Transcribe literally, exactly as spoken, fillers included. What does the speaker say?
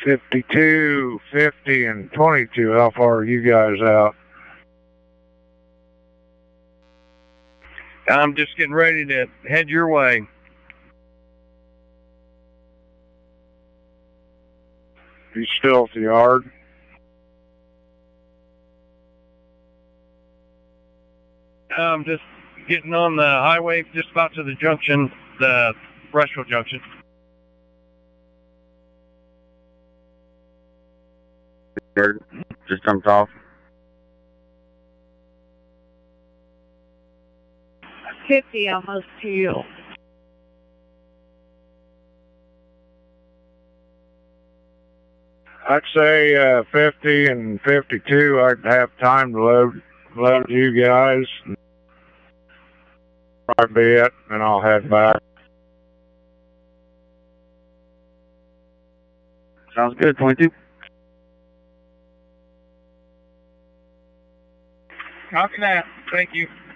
fifty-two, fifty, and twenty-two. How far are you guys out? I'm just getting ready to head your way. You still at the yard? I'm just getting on the highway, just about to the junction, the Rushville Junction. Just jumped off. fifty, almost to you. I'd say uh, fifty and fifty-two. I'd have time to load load you guys. Probably be it, and I'll head back. Sounds good, twenty-two. Copy that. Thank you.